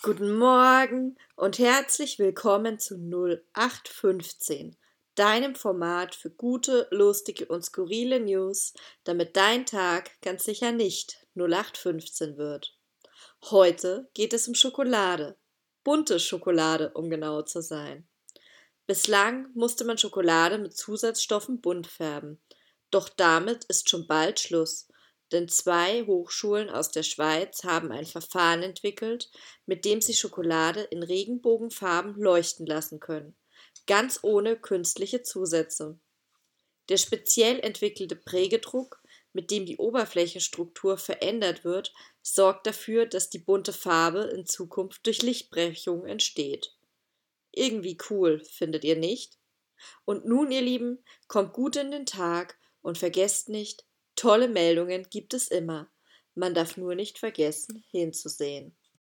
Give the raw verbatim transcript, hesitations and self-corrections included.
Guten Morgen und herzlich willkommen zu null acht fünfzehn, deinem Format für gute, lustige und skurrile News, damit dein Tag ganz sicher nicht null acht fünfzehn wird. Heute geht es um Schokolade. Bunte Schokolade, um genau zu sein. Bislang musste man Schokolade mit Zusatzstoffen bunt färben. Doch damit ist schon bald Schluss, denn zwei Hochschulen aus der Schweiz haben ein Verfahren entwickelt, mit dem sie Schokolade in Regenbogenfarben leuchten lassen können, ganz ohne künstliche Zusätze. Der speziell entwickelte Prägedruck, mit dem die Oberflächenstruktur verändert wird, sorgt dafür, dass die bunte Farbe in Zukunft durch Lichtbrechung entsteht. Irgendwie cool, findet ihr nicht? Und nun, ihr Lieben, kommt gut in den Tag und vergesst nicht, tolle Meldungen gibt es immer. Man darf nur nicht vergessen, hinzusehen.